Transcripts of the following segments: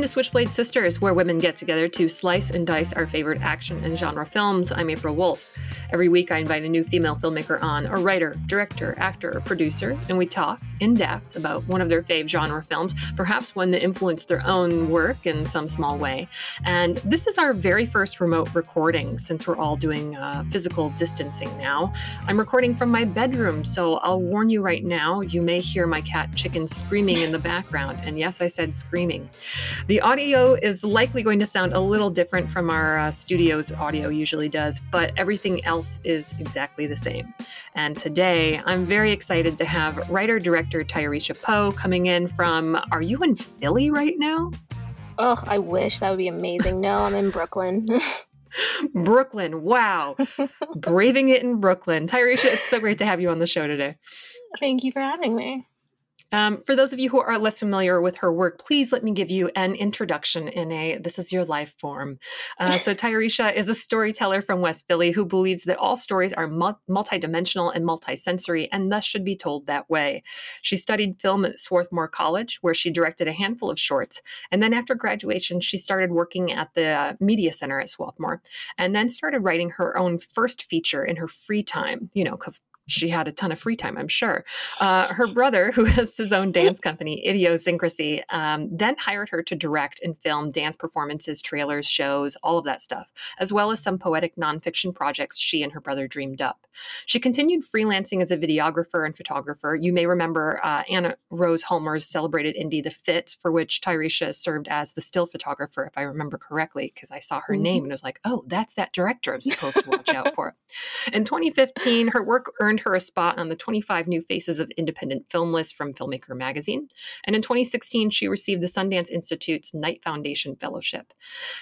Welcome to Switchblade Sisters, where women get together to slice and dice our favorite action and genre films. I'm April Wolf. Every week I invite a new female filmmaker on, a writer, director, actor, or producer, and we talk in depth about one of their fave genre films, perhaps one that influenced their own work in some small way. And this is our very first remote recording since we're all doing physical distancing now. I'm recording from my bedroom, so I'll warn you right now, you may hear my cat Chicken screaming in the background. And yes, I said screaming. The audio is likely going to sound a little different from our studio's audio usually does, but everything else is exactly the same. And today, I'm very excited to have writer-director Tyresha Poe coming in from, are you in Philly right now? Oh, I wish. That would be amazing. No, I'm in Brooklyn. Brooklyn, wow. Braving it in Brooklyn. Tyresha, it's so great to have you on the show today. Thank you for having me. For those of you who are less familiar with her work, please let me give you an introduction in a This Is Your Life form. So Tyresha is a storyteller from West Philly who believes that all stories are multidimensional and multisensory and thus should be told that way. She studied film at Swarthmore College, where she directed a handful of shorts. And then after graduation, she started working at the Media Center at Swarthmore and then started writing her own first feature in her free time, she had a ton of free time, I'm sure. Her brother, who has his own dance company, Idiosyncrasy, then hired her to direct and film dance performances, trailers, shows, all of that stuff, as well as some poetic nonfiction projects she and her brother dreamed up. She continued freelancing as a videographer and photographer. You may remember Anna Rose Holmer's celebrated indie The Fits, for which Tyresha served as the still photographer, if I remember correctly, because I saw her name and was like, oh, that's that director I'm supposed to watch out for. In 2015, her work earned her a spot on the 25 New Faces of Independent Film list from Filmmaker magazine. And in 2016, she received the Sundance Institute's Knight Foundation Fellowship.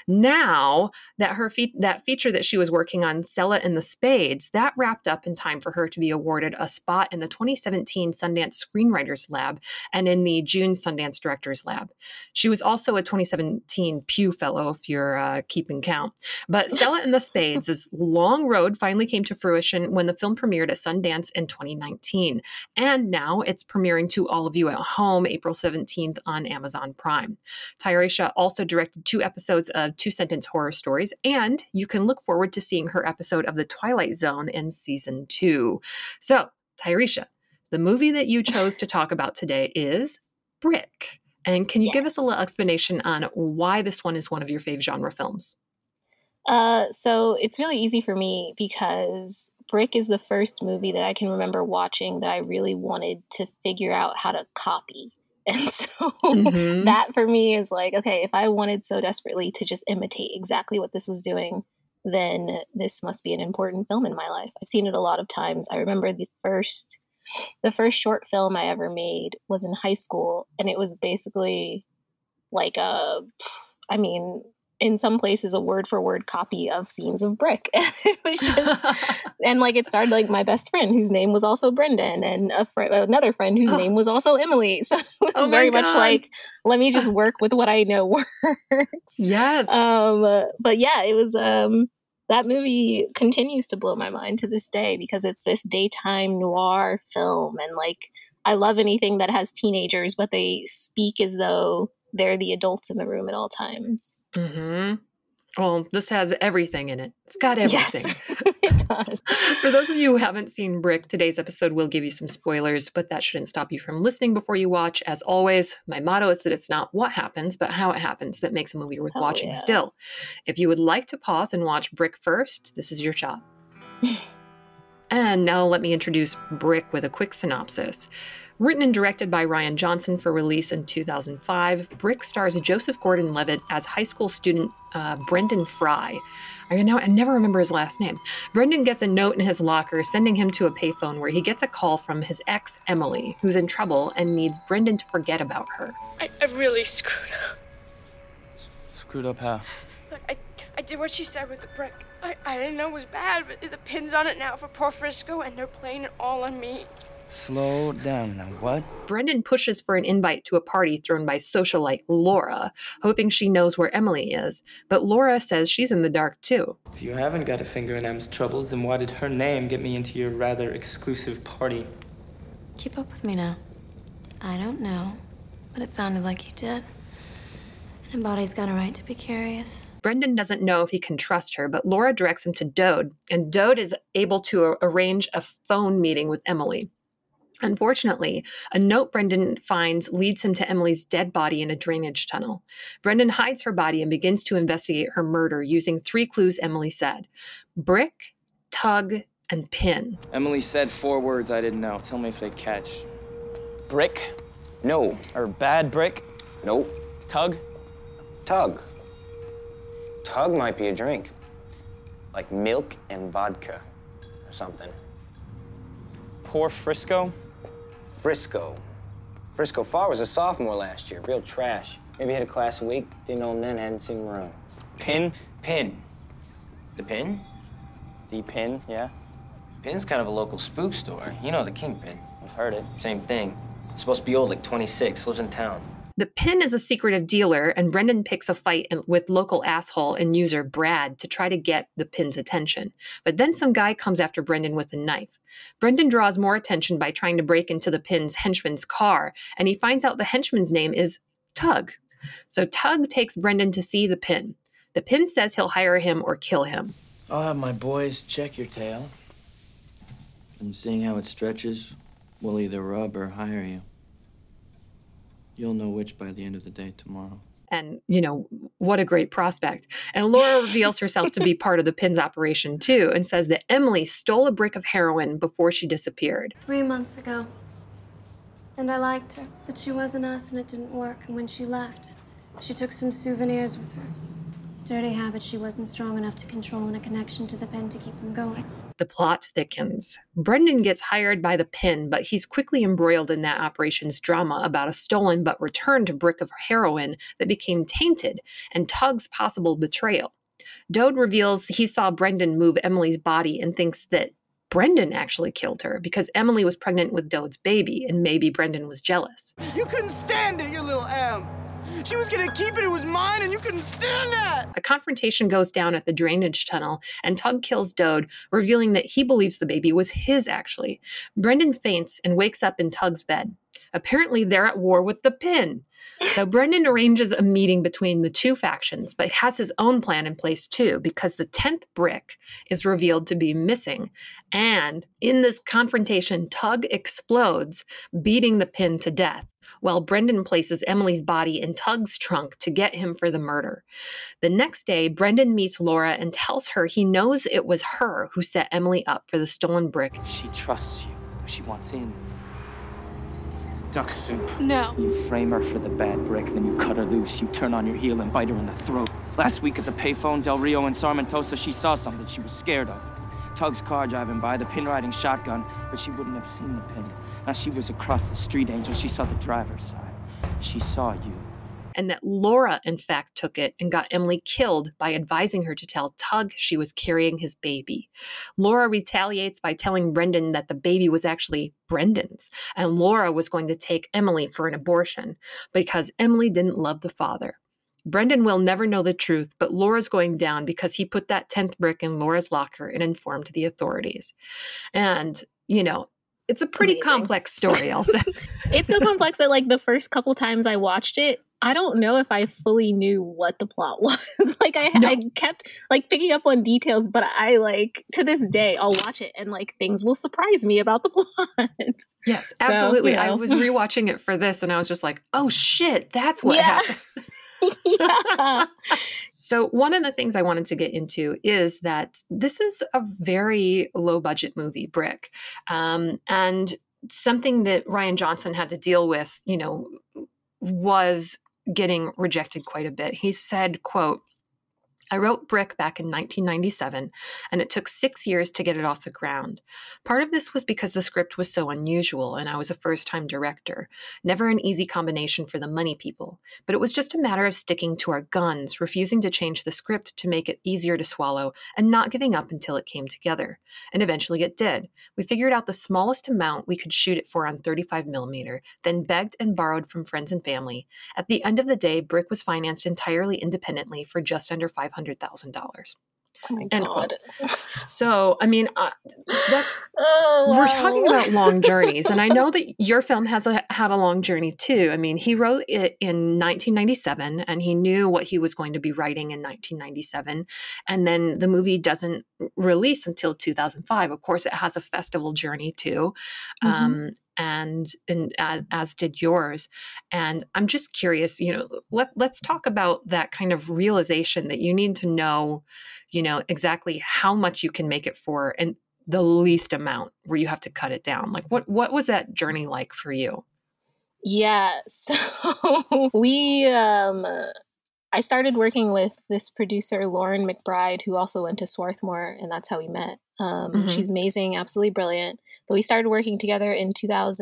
Now, that that feature that she was working on, Sella and the Spades, that wrapped up in time for her to be awarded a spot in the 2017 Sundance Screenwriters Lab and in the June Sundance Directors Lab. She was also a 2017 Pew Fellow, if you're keeping count. But Sella and the Spades' long road finally came to fruition when the film premiered at Sundance in 2019. And now it's premiering to all of you at home April 17th on Amazon Prime. Tyresha also directed 2 episodes of Two Sentence Horror Stories, and you can look forward to seeing her episode of The Twilight Zone in season 2. So, Tyresha, the movie that you chose to talk about today is Brick. And can you give us a little explanation on why this one is one of your fave genre films? So it's really easy for me because Brick is the first movie that I can remember watching that I really wanted to figure out how to copy. And so that for me is like, okay, if I wanted so desperately to just imitate exactly what this was doing, then this must be an important film in my life. I've seen it a lot of times. I remember the first short film I ever made was in high school, and it was basically like in some places a word for word copy of scenes of Brick. It was just, and like it started like my best friend whose name was also Brendan, and another friend whose name was also Emily. So it was very much like, let me just work with what I know works. Yes. But yeah, it was, that movie continues to blow my mind to this day because it's this daytime noir film. And like, I love anything that has teenagers, but they speak as though they're the adults in the room at all times. Well, this has everything in it. It's got everything. Yes, it does. For those of you who haven't seen Brick, today's episode will give you some spoilers, but that shouldn't stop you from listening before you watch. As always, my motto is that it's not what happens, but how it happens that makes a movie worth watching still. If you would like to pause and watch Brick first, this is your shot. And now let me introduce Brick with a quick synopsis. Written and directed by Rian Johnson for release in 2005, Brick stars Joseph Gordon-Levitt as high school student Brendan Fry. I never remember his last name. Brendan gets a note in his locker sending him to a payphone where he gets a call from his ex, Emily, who's in trouble and needs Brendan to forget about her. I really screwed up. Screwed up how? Look, I did what she said with the brick. I didn't know it was bad, but the pin's on it now for poor Frisco, and they're playing it all on me. Slow down now, what? Brendan pushes for an invite to a party thrown by socialite Laura, hoping she knows where Emily is. But Laura says she's in the dark too. If you haven't got a finger in Em's troubles, then why did her name get me into your rather exclusive party? Keep up with me now. I don't know, but it sounded like you did. Anybody's got a right to be curious. Brendan doesn't know if he can trust her, but Laura directs him to Dode, and Dode is able to arrange a phone meeting with Emily. Unfortunately, a note Brendan finds leads him to Emily's dead body in a drainage tunnel. Brendan hides her body and begins to investigate her murder using 3 clues Emily said: brick, tug, and pin. Emily said 4 words I didn't know. Tell me if they catch. Brick? No. Or bad brick? Nope. Tug? Tug. Tug might be a drink. Like milk and vodka or something. Poor Frisco? Frisco. Frisco Farr was a sophomore last year. Real trash. Maybe had a class a week. Didn't know him then, hadn't seen him around. Pin? Pin. The Pin? The pin, yeah. Pin's kind of a local spook store. You know the Kingpin. I've heard it. Same thing. Supposed to be old, like 26, lives in town. The Pin is a secretive dealer, and Brendan picks a fight with local asshole and user Brad to try to get the Pin's attention. But then some guy comes after Brendan with a knife. Brendan draws more attention by trying to break into the Pin's henchman's car, and he finds out the henchman's name is Tug. So Tug takes Brendan to see the Pin. The Pin says he'll hire him or kill him. I'll have my boys check your tail. And seeing how it stretches, we'll either rub or hire you. You'll know which by the end of the day tomorrow. And, you know, what a great prospect. And Laura reveals herself to be part of the Pin's operation, too, and says that Emily stole a brick of heroin before she disappeared. 3 months ago. And I liked her, but she wasn't us and it didn't work. And when she left, she took some souvenirs with her. Dirty habit she wasn't strong enough to control and a connection to the Pin to keep him going. The plot thickens. Brendan gets hired by the Pin, but he's quickly embroiled in that operation's drama about a stolen but returned brick of heroin that became tainted and Tug's possible betrayal. Dode reveals he saw Brendan move Emily's body and thinks that Brendan actually killed her because Emily was pregnant with Dode's baby and maybe Brendan was jealous. You couldn't stand it, you little M. She was gonna keep it was mine and you couldn't stand that. A confrontation goes down at the drainage tunnel and Tug kills Dode, revealing that he believes the baby was his actually. Brendan faints and wakes up in Tug's bed. Apparently they're at war with the Pin. So Brendan arranges a meeting between the two factions, but has his own plan in place too, because the 10th brick is revealed to be missing. And in this confrontation, Tug explodes, beating the Pin to death, while Brendan places Emily's body in Tug's trunk to get him for the murder. The next day, Brendan meets Laura and tells her he knows it was her who set Emily up for the stolen brick. She trusts you. She wants in. It's duck soup. No. You frame her for the bad brick, then you cut her loose. You turn on your heel and bite her in the throat. Last week at the payphone, Del Rio and Sarmentosa, she saw something she was scared of. Tug's car driving by, the Pin riding shotgun, but she wouldn't have seen the Pin. Now she was across the street, Angel. She saw the driver's side. She saw you. And that Laura, in fact, took it and got Emily killed by advising her to tell Tug she was carrying his baby. Laura retaliates by telling Brendan that the baby was actually Brendan's, and Laura was going to take Emily for an abortion because Emily didn't love the father. Brendan will never know the truth, but Laura's going down because he put that 10th brick in Laura's locker and informed the authorities. And, you know, it's a pretty complex story, I'll say. It's so complex that, like, the first couple times I watched it, I don't know if I fully knew what the plot was. Like, I kept, like, picking up on details, but I, like, to this day, I'll watch it and, like, things will surprise me about the plot. Yes, absolutely. So, you know. I was rewatching it for this, and I was just like, oh, shit, that's what happened. Yeah. So one of the things I wanted to get into is that this is a very low budget movie, Brick. And something that Rian Johnson had to deal with, you know, was getting rejected quite a bit. He said, quote, I wrote Brick back in 1997, and it took 6 years to get it off the ground. Part of this was because the script was so unusual, and I was a first-time director. Never an easy combination for the money people. But it was just a matter of sticking to our guns, refusing to change the script to make it easier to swallow, and not giving up until it came together. And eventually it did. We figured out the smallest amount we could shoot it for on 35mm, then begged and borrowed from friends and family. At the end of the day, Brick was financed entirely independently for just under $500,000. Oh my End God. quote. So, I mean, that's Oh, we're wow. talking about long journeys, and I know that your film has had a long journey too. I mean, he wrote it in 1997, and he knew what he was going to be writing in 1997, and then the movie doesn't release until 2005. Of course, it has a festival journey too, and as did yours. And I'm just curious, you know, let's talk about that kind of realization that you need to know, you know, exactly how much you can make it for, and the least amount where you have to cut it down. Like what was that journey like for you? Yeah. So I started working with this producer, Lauren McBride, who also went to Swarthmore, and that's how we met. She's amazing, absolutely brilliant. But we started working together in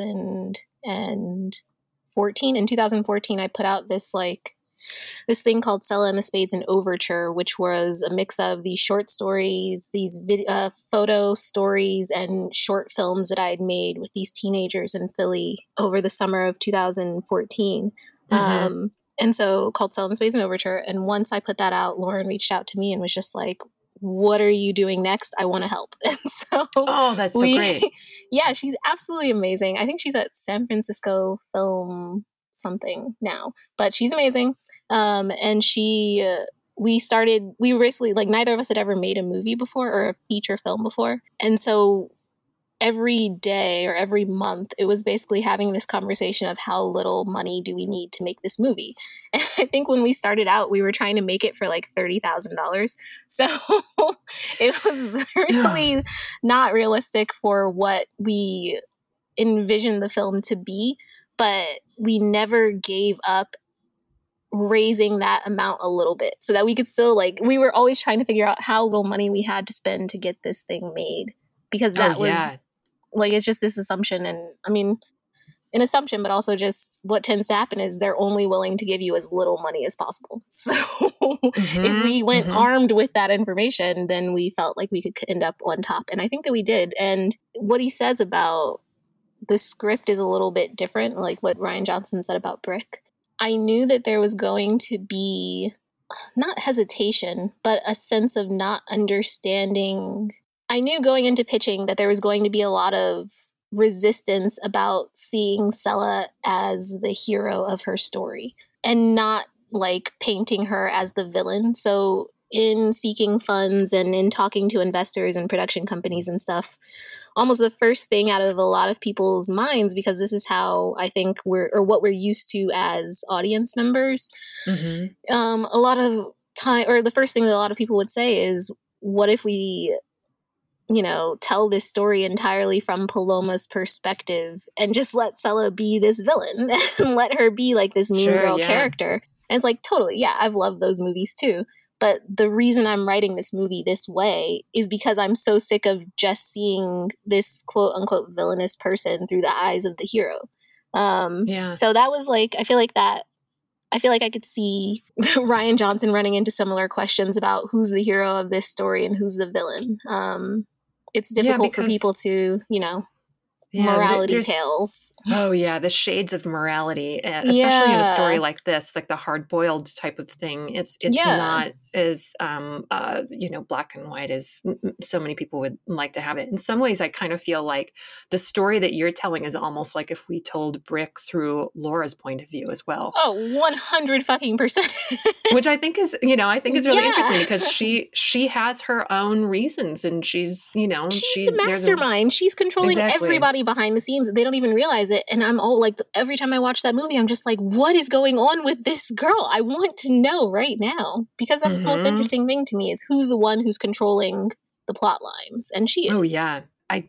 2014. In 2014, I put out this thing called Sella and the Spades and Overture, which was a mix of these short stories, these photo stories, and short films that I had made with these teenagers in Philly over the summer of 2014. And so called Sella and the Spades and Overture. And once I put that out, Lauren reached out to me and was just like, what are you doing next? I want to help. And so that's so great. Yeah, she's absolutely amazing. I think she's at San Francisco Film something now, but she's amazing. And we basically, like, neither of us had ever made a movie before or a feature film before. And so every day or every month, it was basically having this conversation of how little money do we need to make this movie. And I think when we started out, we were trying to make it for like $30,000. So it was really not realistic for what we envisioned the film to be, but we never gave up raising that amount a little bit so that we could still, like, we were always trying to figure out how little money we had to spend to get this thing made, because that was like, it's just this assumption. And I mean, an assumption, but also just what tends to happen is they're only willing to give you as little money as possible. So if we went armed with that information, then we felt like we could end up on top. And I think that we did. And what he says about the script is a little bit different, like what Rian Johnson said about Brick. I knew that there was going to be not hesitation, but a sense of not understanding. I knew going into pitching that there was going to be a lot of resistance about seeing Sella as the hero of her story and not like painting her as the villain. So in seeking funds and in talking to investors and production companies and stuff, almost the first thing out of a lot of people's minds, because this is how I think what we're used to as audience members. A lot of time, or the first thing that a lot of people would say is, what if we, you know, tell this story entirely from Paloma's perspective and just let Sella be this villain and let her be like this mean girl character? And it's like, totally, yeah, I've loved those movies too. But the reason I'm writing this movie this way is because I'm so sick of just seeing this quote unquote villainous person through the eyes of the hero. So that was like, I feel like I could see Rian Johnson running into similar questions about who's the hero of this story and who's the villain. It's difficult for people to, you know, morality tales. Oh yeah, the shades of morality, especially in a story like this, like the hard-boiled type of thing. It's not as you know, black and white as so many people would like to have it. In some ways, I kind of feel like the story that you're telling is almost like if we told Brick through Laura's point of view as well. Oh, 100%. Which I think is, you know, is really interesting, because she has her own reasons, and she's, you know, she's the mastermind. She's controlling everybody behind the scenes. They don't even realize it. And I'm all like, every time I watch that movie, I'm just like, what is going on with this girl? I want to know right now, because that's the most interesting thing to me, is who's the one who's controlling the plot lines. And she is. Oh yeah.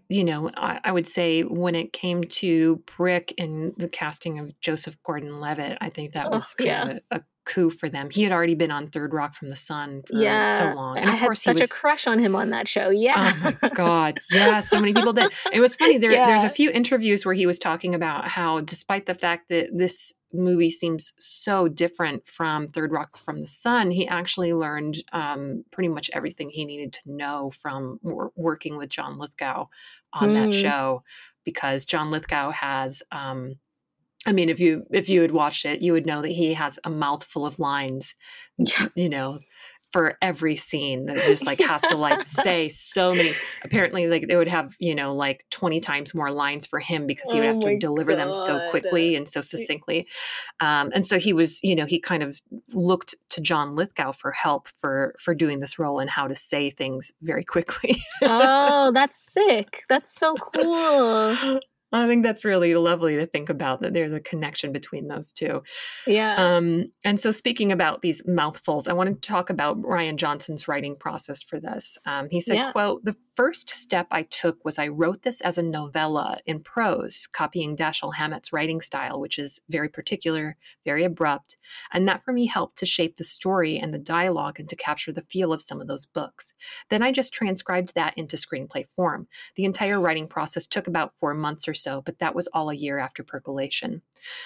I would say when it came to Brick and the casting of Joseph Gordon-Levitt, I think that was kind of a coup for them. He had already been on Third Rock from the Sun for so long. And I had such a crush on him on that show. Yeah. Oh my God. Yeah. So many people did. It was funny. There's a few interviews where he was talking about how, despite the fact that this movie seems so different from Third Rock from the Sun, he actually learned pretty much everything he needed to know from working with John Lithgow on that show, because John Lithgow has I mean, if you had watched it, you would know that he has a mouthful of lines, you know, for every scene that just like has to like say so many. Apparently, like they would have, you know, like 20 times more lines for him because he would have to deliver them so quickly and so succinctly. And so he was, you know, he kind of looked to John Lithgow for help for doing this role and how to say things very quickly. Oh, that's sick. That's so cool. I think that's really lovely to think about, that there's a connection between those two. Yeah. And so speaking about these mouthfuls, I wanted to talk about Rian Johnson's writing process for this. He said, quote, "The first step I took was I wrote this as a novella in prose, copying Dashiell Hammett's writing style, which is very particular, very abrupt. And that for me helped to shape the story and the dialogue and to capture the feel of some of those books. Then I just transcribed that into screenplay form. The entire writing process took about 4 months or so, but that was all a year after percolation."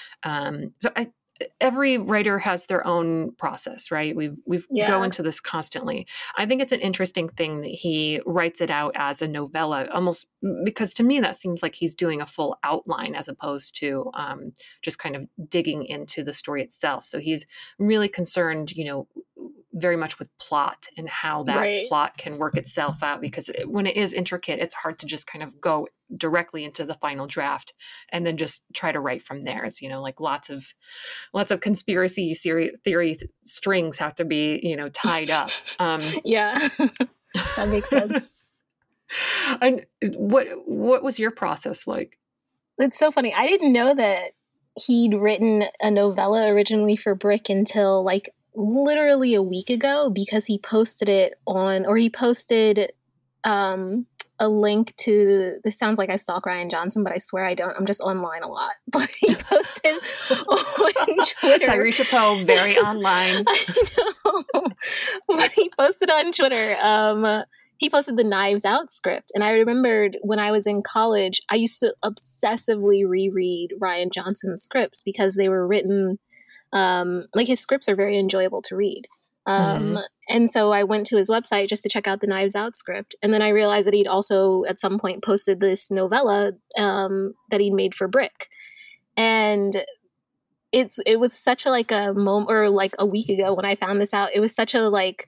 Every writer has their own process, right? We go into this constantly. I think it's an interesting thing that he writes it out as a novella, almost because to me that seems like he's doing a full outline as opposed to just kind of digging into the story itself. So he's really concerned, you know, very much with plot and how that plot can work itself out, because when it is intricate, it's hard to just kind of go directly into the final draft and then just try to write from there. It's, you know, like lots of conspiracy theory strings have to be, you know, tied up. Yeah, that makes sense. And what was your process like? It's so funny. I didn't know that he'd written a novella originally for Brick until like literally a week ago, because he posted it on, or he posted a link to, this sounds like I stalk Rian Johnson, but I swear I don't. I'm just online a lot. But he posted on Twitter. Tyresha Poe, very online. I know. But he posted on Twitter, he posted the Knives Out script. And I remembered when I was in college, I used to obsessively reread Rian Johnson's scripts because they were written, like his scripts are very enjoyable to read. And so I went to his website just to check out the Knives Out script. And then I realized that he'd also at some point posted this novella that he'd made for Brick. And it was such a like a moment, or like a week ago when I found this out, it was such a like,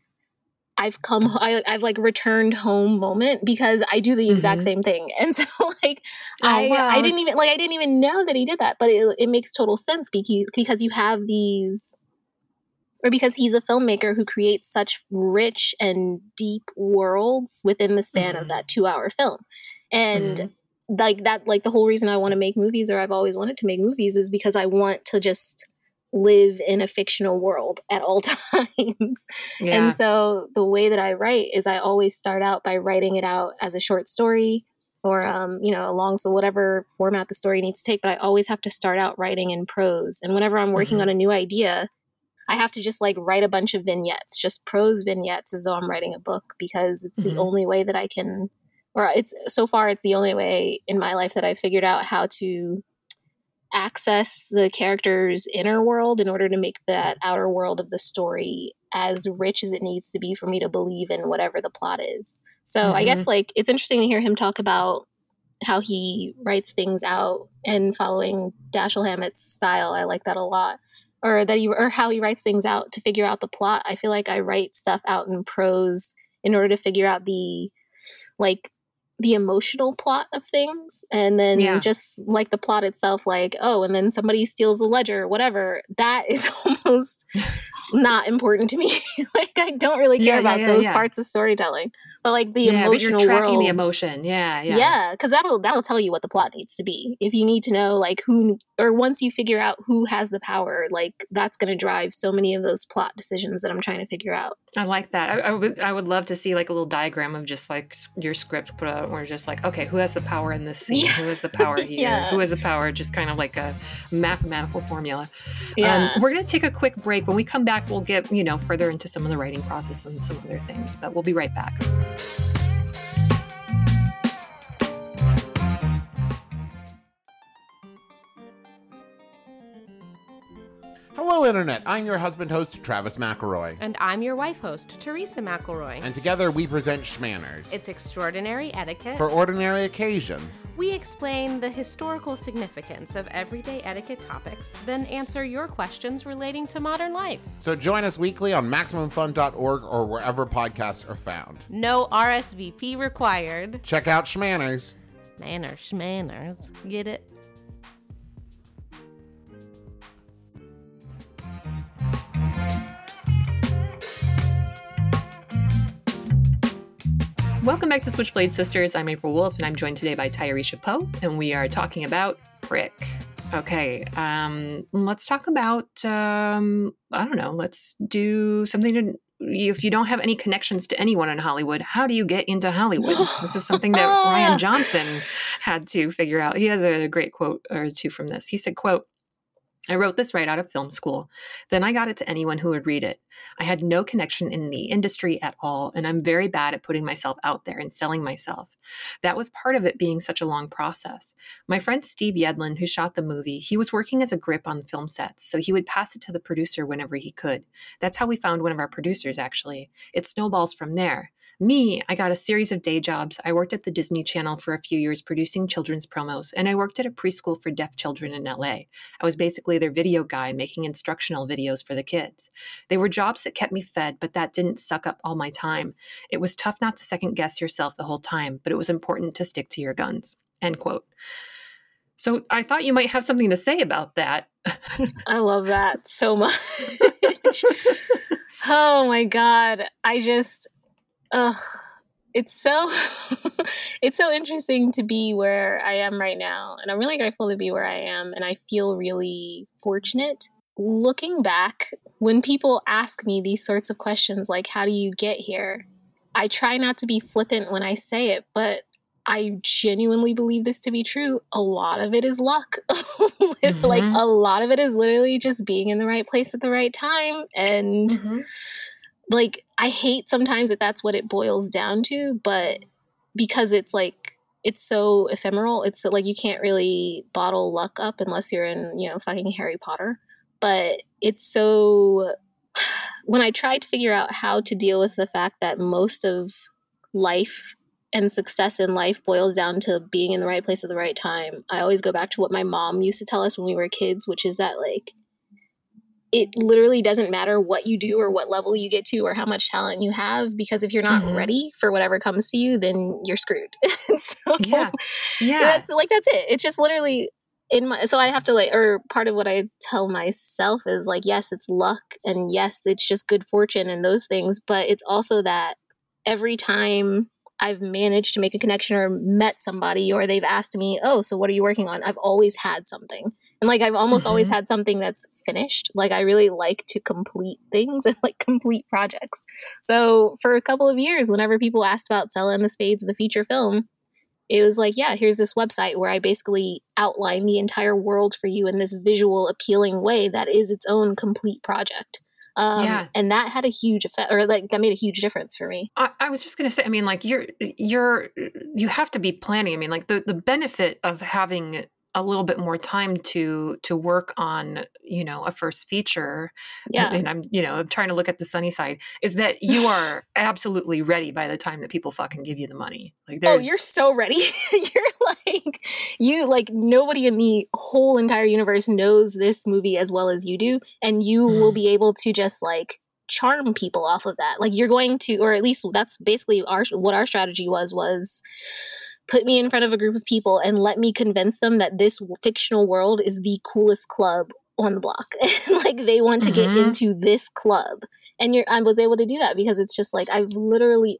I've like returned home moment, because I do the exact same thing. And so like, I didn't even know that he did that, but it makes total sense because you have these, or because he's a filmmaker who creates such rich and deep worlds within the span of that 2-hour film. And like that, like the whole reason I want to make movies, or I've always wanted to make movies, is because I want to just live in a fictional world at all times. Yeah. And so the way that I write is I always start out by writing it out as a short story, or, you know, so whatever format the story needs to take, but I always have to start out writing in prose. And whenever I'm working on a new idea, I have to just like write a bunch of vignettes, just prose vignettes, as though I'm writing a book, because it's the only way that I can, or it's the only way in my life that I've figured out how to access the character's inner world in order to make that outer world of the story as rich as it needs to be for me to believe in whatever the plot is. So I guess like it's interesting to hear him talk about how he writes things out and following Dashiell Hammett's style. I like that a lot. Or how he writes things out to figure out the plot. I feel like I write stuff out in prose in order to figure out the emotional plot of things. And then just like the plot itself, like, oh, and then somebody steals a ledger, whatever, that is almost not important to me. Like, I don't really care about those parts of storytelling. But like the emotional, but you're tracking the emotion, because that'll tell you what the plot needs to be. If you need to know like who, or once you figure out who has the power, like that's going to drive so many of those plot decisions that I'm trying to figure out. I like that. I would love to see like a little diagram of just like your script put out, where just like, okay, who has the power in this scene? Who has the power here? Who has the power? Just kind of like a mathematical formula. We're going to take a quick break. When we come back, we'll get further into some of the writing process and some other things. But we'll be right back. Hello Hello, Internet. I'm your husband host, Travis McElroy. And I'm your wife host, Teresa McElroy. And together we present Schmanners. It's extraordinary etiquette. For ordinary occasions. We explain the historical significance of everyday etiquette topics, then answer your questions relating to modern life. So join us weekly on MaximumFun.org or wherever podcasts are found. No RSVP required. Check out Schmanners. Schmanners. Get it? Welcome back to Switchblade Sisters. I'm April Wolf, and I'm joined today by Tyresha Poe, and we are talking about Brick. Okay, let's talk about, I don't know, let's do something if you don't have any connections to anyone in Hollywood, how do you get into Hollywood? This is something that Rian Johnson had to figure out. He has a great quote or two from this. He said, quote, "I wrote this right out of film school. Then I got it to anyone who would read it. I had no connection in the industry at all, and I'm very bad at putting myself out there and selling myself. That was part of it being such a long process. My friend Steve Yedlin, who shot the movie, he was working as a grip on film sets, so he would pass it to the producer whenever he could. That's how we found one of our producers, actually. It snowballs from there. Me, I got a series of day jobs. I worked at the Disney Channel for a few years producing children's promos, and I worked at a preschool for deaf children in LA. I was basically their video guy, making instructional videos for the kids. They were jobs that kept me fed, but that didn't suck up all my time. It was tough not to second guess yourself the whole time, but it was important to stick to your guns." End quote. So I thought you might have something to say about that. I love that so much. Oh my God. It's so it's so interesting to be where I am right now, and I'm really grateful to be where I am, and I feel really fortunate. Looking back, when people ask me these sorts of questions like, how do you get here? I try not to be flippant when I say it, but I genuinely believe this to be true. A lot of it is luck. Like, a lot of it is literally just being in the right place at the right time, and like, I hate sometimes that that's what it boils down to, but because it's like, it's so ephemeral, it's so, like, you can't really bottle luck up unless you're in, fucking Harry Potter. But it's so, when I tried to figure out how to deal with the fact that most of life and success in life boils down to being in the right place at the right time, I always go back to what my mom used to tell us when we were kids, which is that, like, it literally doesn't matter what you do or what level you get to or how much talent you have, because if you're not ready for whatever comes to you, then you're screwed. Yeah. That's it. It's just literally so I have to or part of what I tell myself is like, yes, it's luck, and yes, it's just good fortune and those things. But it's also that every time I've managed to make a connection or met somebody, or they've asked me, oh, so what are you working on? I've always had something. And like, I've almost always had something that's finished. Like, I really like to complete things and like complete projects. So for a couple of years, whenever people asked about Stella and the Spades, the feature film, it was like, yeah, here's this website where I basically outline the entire world for you in this visual appealing way that is its own complete project. And that had a huge effect, or like that made a huge difference for me. I was just going to say, I mean, like you have to be planning. I mean, like the benefit of having a little bit more time to work on, a first feature. Yeah. And I'm trying to look at the sunny side, is that you are absolutely ready by the time that people fucking give you the money. Like, you're so ready. You're like nobody in the whole entire universe knows this movie as well as you do. And you will be able to just like charm people off of that. Like, you're going to, or at least that's basically what our strategy was put me in front of a group of people and let me convince them that this fictional world is the coolest club on the block. Like, they want to get into this club. And I was able to do that because it's just like, I've literally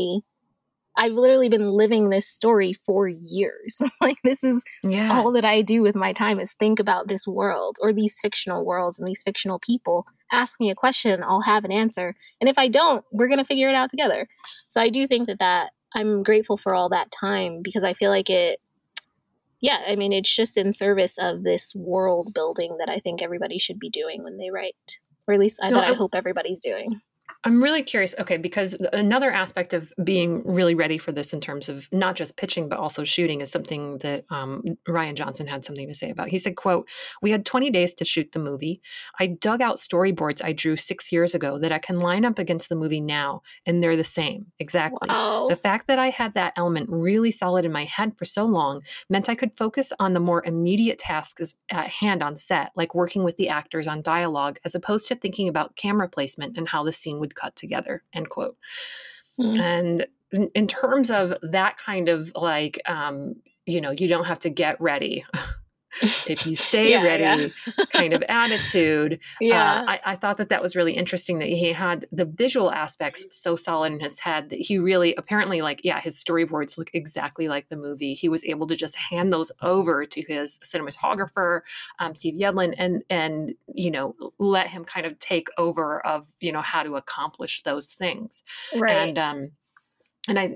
been living this story for years. Like, this is all that I do with my time is think about this world or these fictional worlds and these fictional people. Ask me a question, I'll have an answer. And if I don't, we're going to figure it out together. So I do think that I'm grateful for all that time, because I feel like it's just in service of this world building that I think everybody should be doing when they write, or at least I hope everybody's doing. I'm really curious. Okay, because another aspect of being really ready for this in terms of not just pitching, but also shooting is something that Rian Johnson had something to say about. He said, quote, "We had 20 days to shoot the movie. I dug out storyboards I drew 6 years ago that I can line up against the movie now, and they're the same. Exactly. Wow. The fact that I had that element really solid in my head for so long meant I could focus on the more immediate tasks at hand on set, like working with the actors on dialogue, as opposed to thinking about camera placement and how the scene would cut together," end quote. And in terms of that kind of like, you don't have to get ready if you stay ready kind of attitude. I thought that was really interesting that he had the visual aspects so solid in his head that he really apparently his storyboards look exactly like the movie. He was able to just hand those over to his cinematographer, Steve Yedlin, and let him kind of take over of how to accomplish those things. Right. And I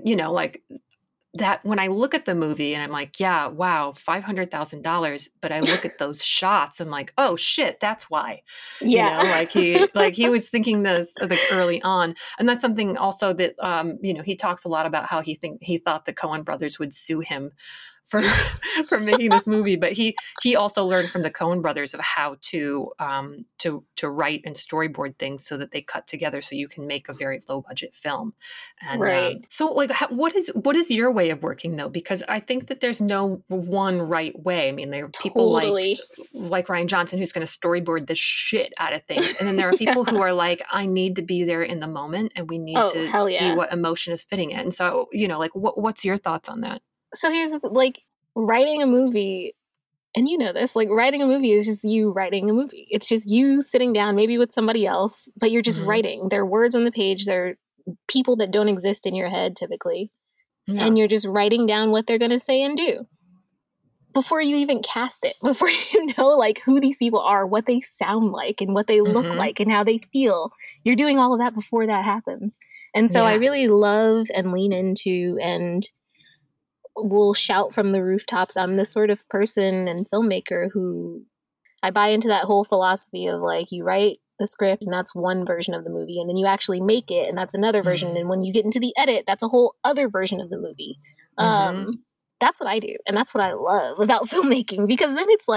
that when I look at the movie and I'm like, yeah, wow, $500,000. But I look at those shots, I'm like, oh shit, that's why. Yeah. He was thinking this early on. And that's something also that, he talks a lot about how he thought the Coen brothers would sue him for making this movie, but he also learned from the Coen brothers of how to write and storyboard things so that they cut together so you can make a very low budget film. And right. So what is your way of working though? Because I think that there's no one right way. I mean, there are people like Rian Johnson who's going to storyboard the shit out of things, and then there are people who are like, I need to be there in the moment, and we need to see what emotion is fitting it. And so what's your thoughts on that? So here's writing a movie, and this, writing a movie is just you writing a movie. It's just you sitting down, maybe with somebody else, but you're just writing. There are words on the page. There are people that don't exist in your head typically. Yeah. And you're just writing down what they're going to say and do before you even cast it, before you know who these people are, what they sound like and what they look like and how they feel. You're doing all of that before that happens. And so I really love and lean into and will shout from the rooftops. I'm the sort of person and filmmaker who I buy into that whole philosophy of you write the script and that's one version of the movie, and then you actually make it and that's another version, and when you get into the edit, that's a whole other version of the movie. That's what I do, and that's what I love about filmmaking, because then it's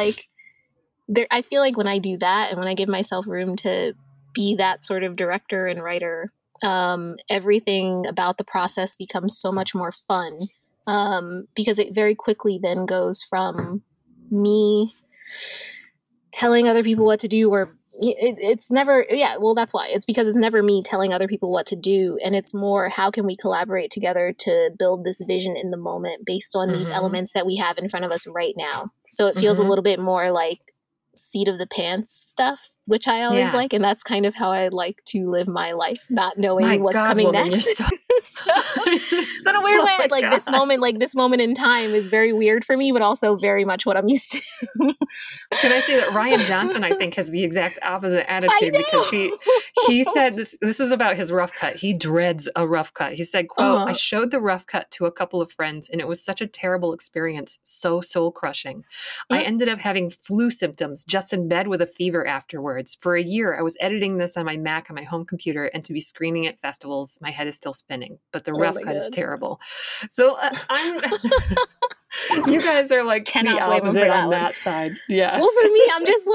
I feel like when I do that and when I give myself room to be that sort of director and writer, everything about the process becomes so much more fun. Because it very quickly then goes from me telling other people what to do, or it's never, that's why. It's because it's never me telling other people what to do, and it's more, how can we collaborate together to build this vision in the moment based on these elements that we have in front of us right now. So it feels a little bit more like seat of the pants stuff, which I always like, and that's kind of how I like to live my life, not knowing what's coming next. So in a weird way, this moment in time is very weird for me, but also very much what I'm used to. Can I say that Rian Johnson, I think, has the exact opposite attitude, because he said this is about his rough cut. He dreads a rough cut. He said, quote, "I showed the rough cut to a couple of friends, and it was such a terrible experience, so soul crushing. I ended up having flu symptoms, just in bed with a fever afterwards. For a year, I was editing this on my Mac on my home computer, and to be screening at festivals, my head is still spinning. But the rough cut is terrible." So I'm... You guys are the opposite on that side. Yeah. Well, for me, I'm just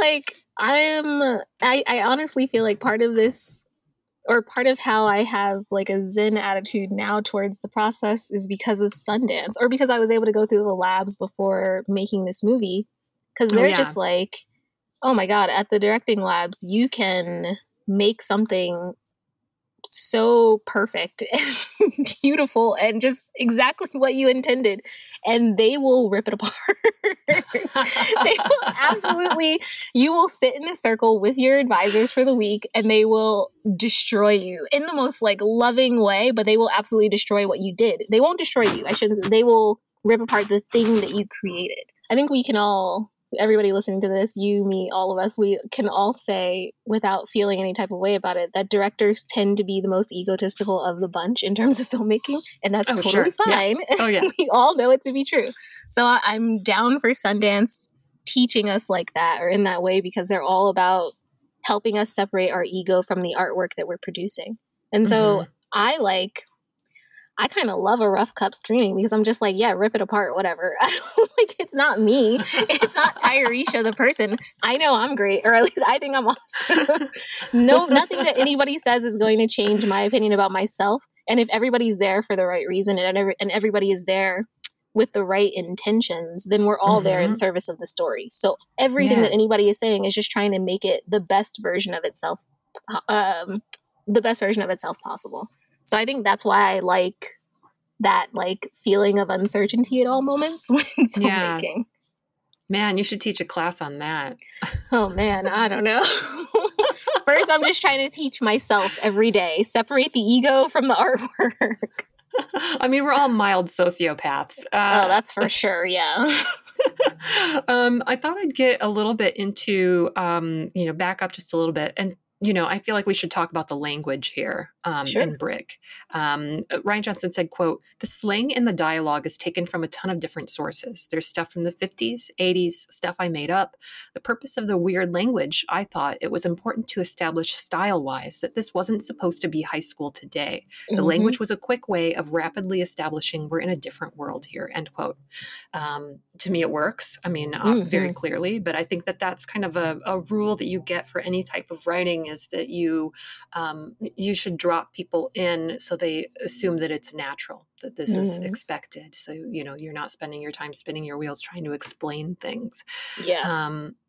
I honestly feel like part of this, or part of how I have a Zen attitude now towards the process, is because of Sundance, or because I was able to go through the labs before making this movie, because they're just oh my God, at the directing labs, you can make something so perfect and beautiful and just exactly what you intended, and they will rip it apart. They will absolutely, you will sit in a circle with your advisors for the week, and they will destroy you in the most loving way, but they will absolutely destroy what you did. They won't destroy you. They will rip apart the thing that you created. I think we can all, everybody listening to this, you, me, all of us, we can all say without feeling any type of way about it that directors tend to be the most egotistical of the bunch in terms of filmmaking, and that's totally fine. Yeah. Oh, yeah. We all know it to be true. So I'm down for Sundance teaching us like that, or in that way, because they're all about helping us separate our ego from the artwork that we're producing. And so I kind of love a rough cut screening because I'm just like, yeah, rip it apart, whatever. Like, it's not me. It's not Tyresha, the person. I know I'm great, or at least I think I'm awesome. Nothing that anybody says is going to change my opinion about myself. And if everybody's there for the right reason and everybody is there with the right intentions, then we're all there in service of the story. So everything that anybody is saying is just trying to make it the best version of itself, possible. So I think that's why I like that feeling of uncertainty at all moments when filmmaking. Yeah. Man, you should teach a class on that. Oh man, I don't know. First, I'm just trying to teach myself every day. Separate the ego from the artwork. I mean, we're all mild sociopaths. Oh, that's for sure. Yeah. I thought I'd get a little bit into, back up just a little bit. And, I feel like we should talk about the language here in Brick. Rian Johnson said, quote, "The slang in the dialogue is taken from a ton of different sources. There's stuff from the 50s, 80s, stuff I made up. The purpose of the weird language, I thought it was important to establish style-wise that this wasn't supposed to be high school today. The language was a quick way of rapidly establishing we're in a different world here," end quote. To me, it works. I mean, very clearly, but I think that that's kind of a rule that you get for any type of writing is that you should drop people in so they assume that it's natural, that this is expected. So, you're not spending your time spinning your wheels trying to explain things. Yeah.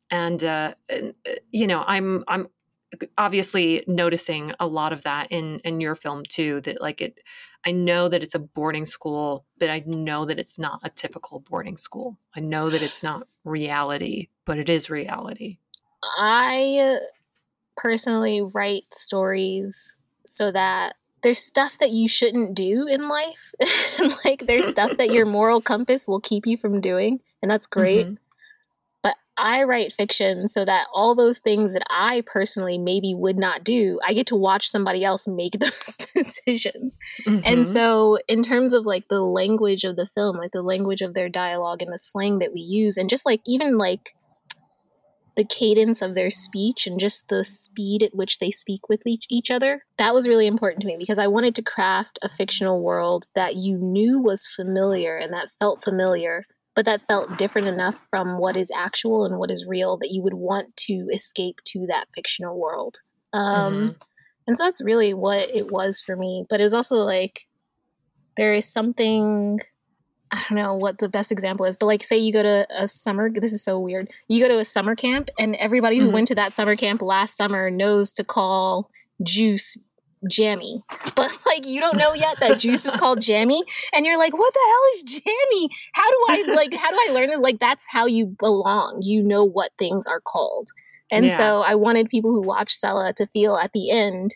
I'm obviously noticing a lot of that in your film too, that I know that it's a boarding school, but I know that it's not a typical boarding school. I know that it's not reality, but it is reality. I personally write stories so that there's stuff that you shouldn't do in life. There's stuff that your moral compass will keep you from doing, and that's great. But I write fiction so that all those things that I personally maybe would not do, I get to watch somebody else make those decisions. And so in terms of the language of the film, the language of their dialogue and the slang that we use, and just even the cadence of their speech and just the speed at which they speak with each other, that was really important to me because I wanted to craft a fictional world that you knew was familiar and that felt familiar, but that felt different enough from what is actual and what is real that you would want to escape to that fictional world. And so that's really what it was for me. But it was also there is something, I don't know what the best example is, but say you go to a summer, this is so weird. You go to a summer camp and everybody who went to that summer camp last summer knows to call juice jammy, but you don't know yet that juice is called jammy, and you're like, what the hell is jammy? How do I learn it? That's how you belong. You know what things are called. And so I wanted people who watch Sela to feel at the end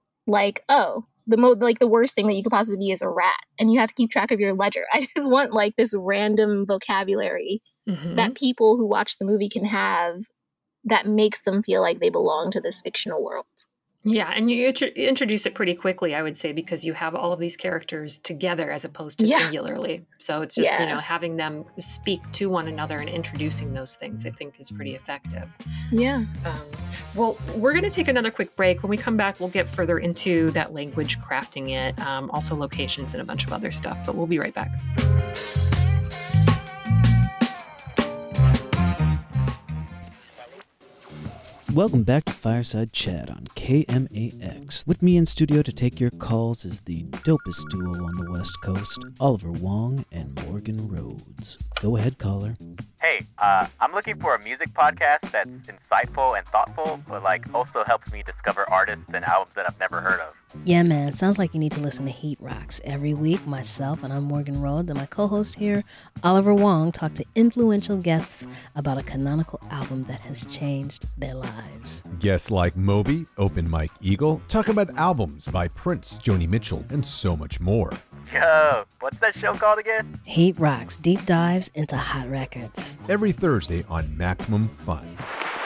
the worst thing that you could possibly be is a rat, and you have to keep track of your ledger. I just want this random vocabulary that people who watch the movie can have that makes them feel like they belong to this fictional world. Yeah, and you introduce it pretty quickly, I would say, because you have all of these characters together as opposed to singularly. So it's just, having them speak to one another and introducing those things, I think, is pretty effective. Yeah. Well, we're going to take another quick break. When we come back, we'll get further into that language, crafting it, also locations and a bunch of other stuff. But we'll be right back. Welcome back to Fireside Chat on KMAX. With me in studio to take your calls is the dopest duo on the West Coast, Oliver Wong and Morgan Rhodes. Go ahead, caller. Hey, I'm looking for a music podcast that's insightful and thoughtful, but also helps me discover artists and albums that I've never heard of. Yeah, man. Sounds like you need to listen to Heat Rocks. Every week, myself, and I'm Morgan Rhodes, and my co-host here, Oliver Wong, talk to influential guests about a canonical album that has changed their lives. Guests like Moby, Open Mike Eagle, talk about albums by Prince, Joni Mitchell, and so much more. Yo, what's that show called again? Heat Rocks, deep dives into hot records. Every Thursday on Maximum Fun.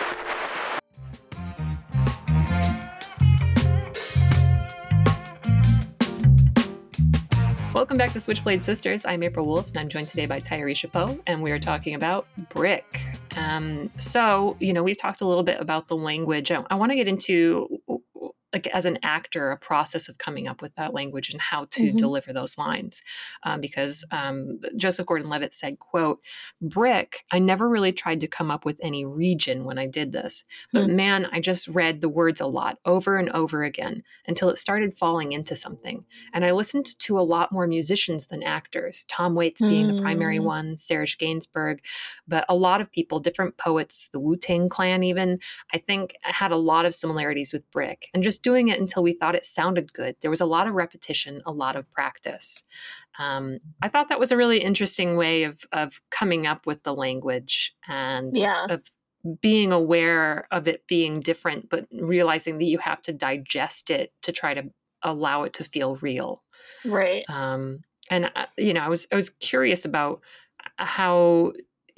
Welcome back to Switchblade Sisters. I'm April Wolf, and I'm joined today by Tyresha Poe, and we are talking about Brick. So, we've talked a little bit about the language. I want to get into like as an actor, a process of coming up with that language and how to deliver those lines. Because Joseph Gordon-Levitt said, quote, "Brick, I never really tried to come up with any region when I did this, but man, I just read the words a lot over and over again until it started falling into something. And I listened to a lot more musicians than actors, Tom Waits being the primary one, Serge Gainsbourg, but a lot of people, different poets, the Wu-Tang Clan even, I think had a lot of similarities with Brick, and just doing it until we thought it sounded good. There was a lot of repetition, a lot of practice." I thought that was a really interesting way of coming up with the language and of being aware of it being different, but realizing that you have to digest it to try to allow it to feel real. Right. And I was curious about how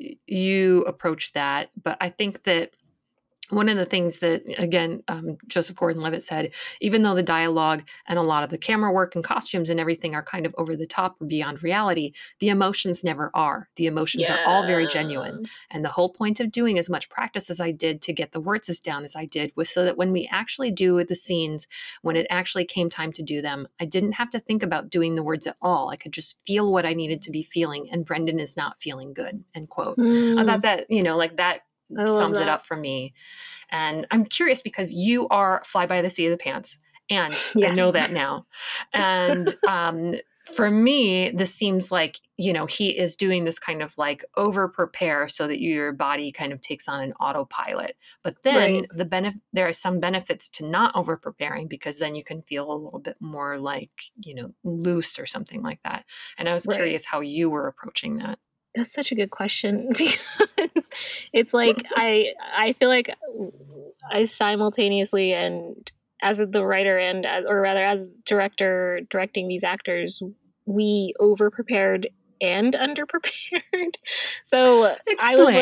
you approach that, but I think that one of the things that, again, Joseph Gordon-Levitt said, even though the dialogue and a lot of the camera work and costumes and everything are kind of over the top or beyond reality, the emotions never are. The emotions are all very genuine. And the whole point of doing as much practice as I did to get the words as down as I did was so that when we actually do the scenes, when it actually came time to do them, I didn't have to think about doing the words at all. I could just feel what I needed to be feeling, and Brendan is not feeling good, end quote. I thought that, that sums it up for me. And I'm curious because you are fly by the seat of the pants, and I know that now. And for me, this seems like, he is doing this kind of like over prepare so that your body kind of takes on an autopilot. But then there are some benefits to not over preparing, because then you can feel a little bit more like, loose or something like that. And I was curious how you were approaching that. That's such a good question, because it's like I feel like I simultaneously, and as the writer and as director directing these actors, we over prepared and under prepared. So I was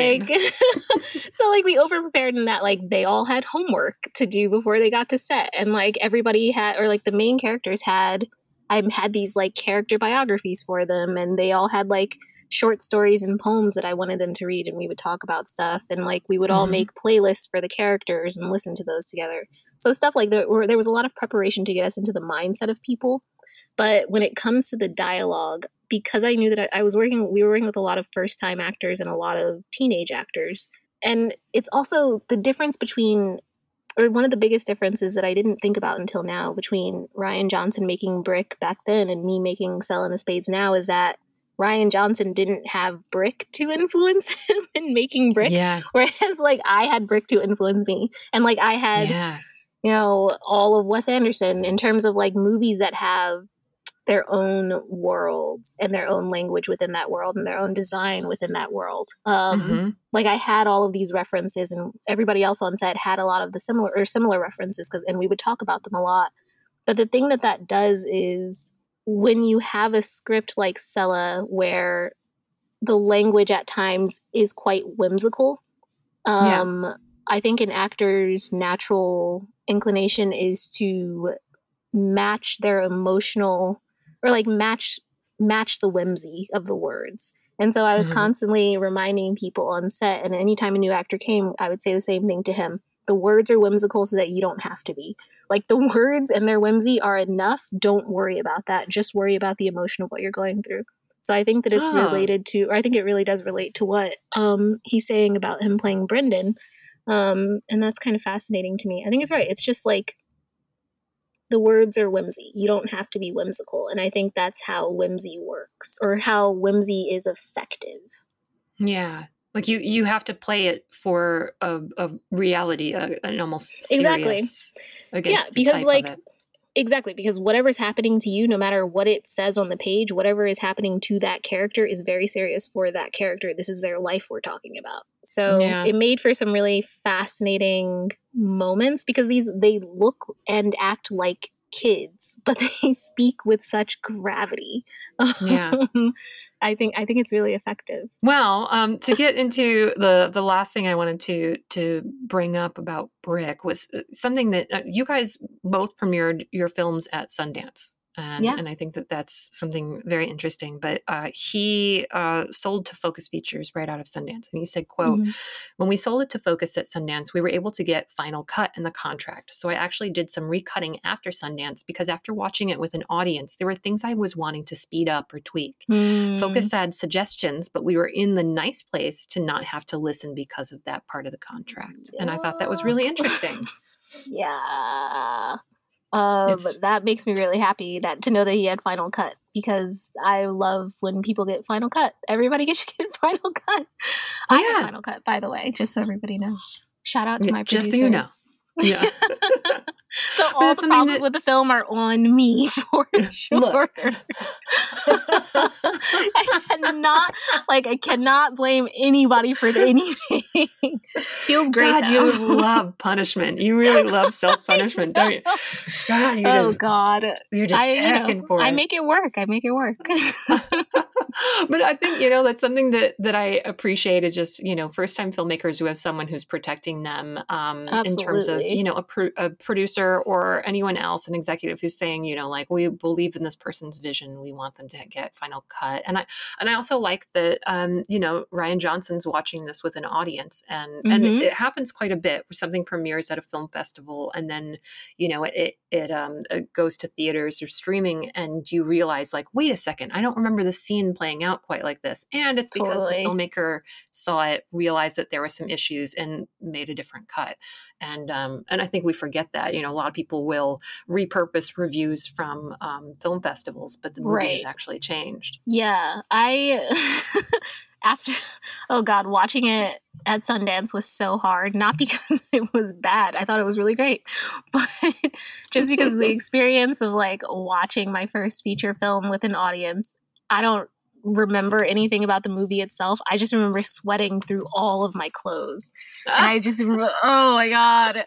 like, we over prepared in that like they all had homework to do before they got to set, and like everybody had, or like the main characters had these like character biographies for them, and they all had like short stories and poems that I wanted them to read, and we would talk about stuff, and like we would all make playlists for the characters and listen to those together. So stuff like that, there was a lot of preparation to get us into the mindset of people. But when it comes to the dialogue, because I knew that we were working with a lot of first-time actors and a lot of teenage actors, and it's also the difference between, or one of the biggest differences that I didn't think about until now between Rian Johnson making Brick back then and me making Selling the Spades now, is that Rian Johnson didn't have Brick to influence him in making Brick, whereas like I had Brick to influence me, and like I had, all of Wes Anderson in terms of like movies that have their own worlds and their own language within that world and their own design within that world. Like I had all of these references, and everybody else on set had a lot of the similar references, and we would talk about them a lot. But the thing that does is, when you have a script like Sella, where the language at times is quite whimsical, I think an actor's natural inclination is to match their emotional, or like match the whimsy of the words. And so I was constantly reminding people on set, and anytime a new actor came, I would say the same thing to him. The words are whimsical so that you don't have to be. Like the words and their whimsy are enough. Don't worry about that. Just worry about the emotion of what you're going through. So I think that it's related to, or I think it really does relate to what he's saying about him playing Brendan. And that's kind of fascinating to me. I think it's right. It's just like the words are whimsy. You don't have to be whimsical. And I think that's how whimsy works, or how whimsy is effective. Yeah. Like you have to play it for a reality, an almost serious against the because type like of it. Exactly, because whatever's happening to you, no matter what it says on the page, whatever is happening to that character is very serious for that character. This is their life we're talking about. So it made for some really fascinating moments, because they look and act like kids, but they speak with such gravity. Yeah. I think it's really effective. Well, to get into the last thing I wanted to bring up about Brick was something that you guys both premiered your films at Sundance. And I think that that's something very interesting. But he sold to Focus Features right out of Sundance. And he said, quote, when we sold it to Focus at Sundance, we were able to get final cut in the contract. So I actually did some recutting after Sundance because after watching it with an audience, there were things I was wanting to speed up or tweak. Focus had suggestions, but we were in the nice place to not have to listen because of that part of the contract. And I thought that was really interesting. Yeah. But that makes me really happy to know that he had final cut, because I love when people get final cut. Everybody should get final cut. I have final cut, by the way, just so everybody knows. Shout out to my producers. Just so you know. Yeah. So all the problems with the film are on me, for sure. Look. I cannot blame anybody for anything. Feels great. God, you love punishment. You really love self-punishment, don't you? God, you're just asking for it. I make it work. But I think, that's something that I appreciate is just, first-time filmmakers who have someone who's protecting them in terms of, a producer or anyone else, an executive who's saying, we believe in this person's vision. We want them to get final cut. And I also like that, Rian Johnson's watching this with an audience, and it happens quite a bit where something premieres at a film festival and then, it goes to theaters or streaming, and you realize, like, wait a second, I don't remember the scene playing out quite like this. And it's because the filmmaker saw it, realized that there were some issues, and made a different cut. And I think we forget that, a lot of people will repurpose reviews from film festivals, but the movie has actually changed. Yeah, watching it at Sundance was so hard, not because it was bad. I thought it was really great, but just because of the experience of watching my first feature film with an audience. I don't remember anything about the movie itself. I just remember sweating through all of my clothes. And I just oh my God.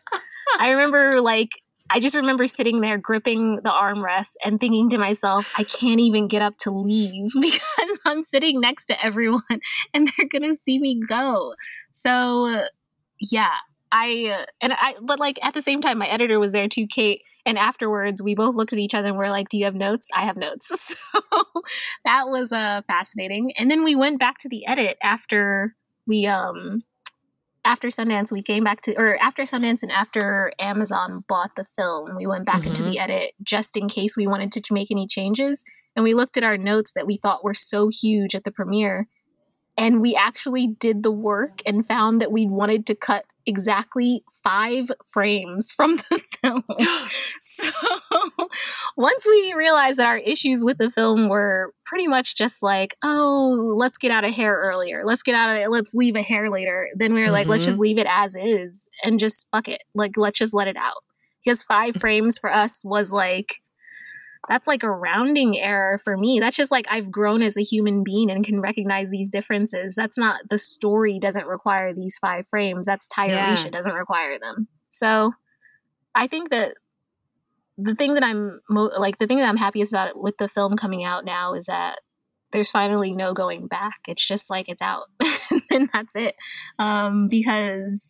I just remember sitting there gripping the armrest and thinking to myself, I can't even get up to leave because I'm sitting next to everyone and they're going to see me go. So yeah, but at the same time, my editor was there too, Kate. And afterwards, we both looked at each other and we're like, do you have notes? I have notes. So that was fascinating. And then we went back to the edit after Sundance. We came back after Sundance and after Amazon bought the film, we went back into the edit just in case we wanted to make any changes. And we looked at our notes that we thought were so huge at the premiere. And we actually did the work and found that we wanted to cut exactly 5 frames from the film. So once we realized that our issues with the film were pretty much just let's get out a hair earlier. Let's leave a hair later. Then we were like, let's just leave it as is and just fuck it. Let's just let it out. Because 5 frames for us was that's a rounding error for me. That's just I've grown as a human being and can recognize these differences. That's not, the story doesn't require these 5 frames. That's Tyrisha doesn't require them. So I think that the thing that I'm happiest about with the film coming out now is that there's finally no going back. It's just it's out and that's it. Because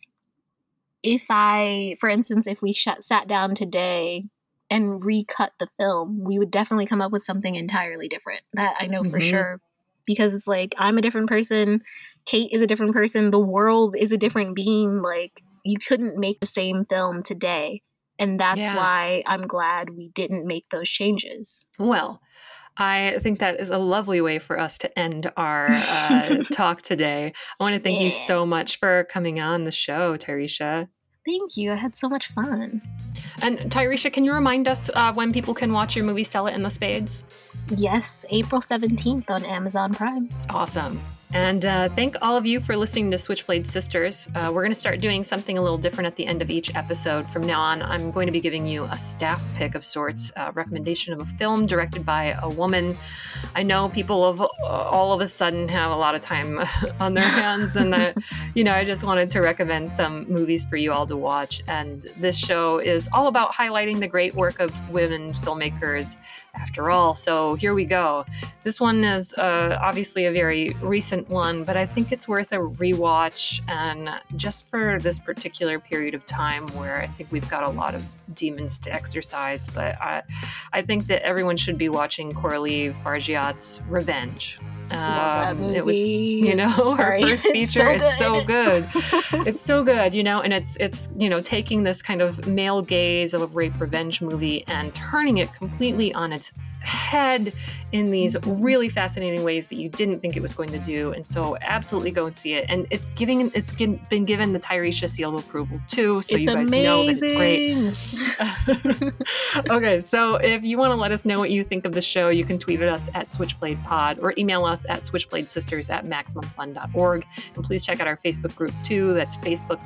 for instance, if we sat down today and recut the film, we would definitely come up with something entirely different. That I know for sure. Because it's I'm a different person. Kate is a different person. The world is a different being. You couldn't make the same film today. And that's why I'm glad we didn't make those changes. Well, I think that is a lovely way for us to end our talk today. I want to thank you so much for coming on the show, Tyrisha. Thank you. I had so much fun. And Tyrisha, can you remind us when people can watch your movie Sell It in the Spades? Yes, April 17th on Amazon Prime. Awesome. And thank all of you for listening to Switchblade Sisters. We're going to start doing something a little different at the end of each episode. From now on, I'm going to be giving you a staff pick of sorts, a recommendation of a film directed by a woman. I know people all of a sudden have a lot of time on their hands, and I just wanted to recommend some movies for you all to watch. And this show is all about highlighting the great work of women filmmakers after all. So here we go. This one is obviously a very recent one, but I think it's worth a rewatch, and just for this particular period of time where I think we've got a lot of demons to exorcise. But I think that everyone should be watching Coralie Fargeat's Revenge. It was, you know, her first feature. It's so good. It's so good, you know, and it's you know, taking this kind of male gaze of a rape revenge movie and turning it completely on its head in these really fascinating ways that you didn't think it was going to do. And so absolutely go and see it. And it's been given the Tyresha seal of approval too, so you guys know that it's great. Okay, so if you want to let us know what you think of the show, you can tweet at us at SwitchbladePod or email us at switchbladesisters@maximumfun.org. And please check out our Facebook group too. That's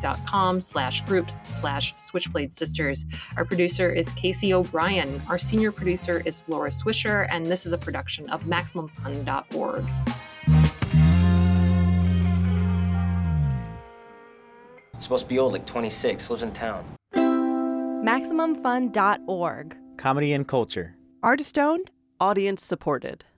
facebook.com/groups/switchbladesisters. Our producer is Casey O'Brien. Our senior producer is Laura Swisher, and this is a production of MaximumFun.org. Supposed to be old, like 26, lives in town. MaximumFun.org. Comedy and culture. Artist owned. Audience supported.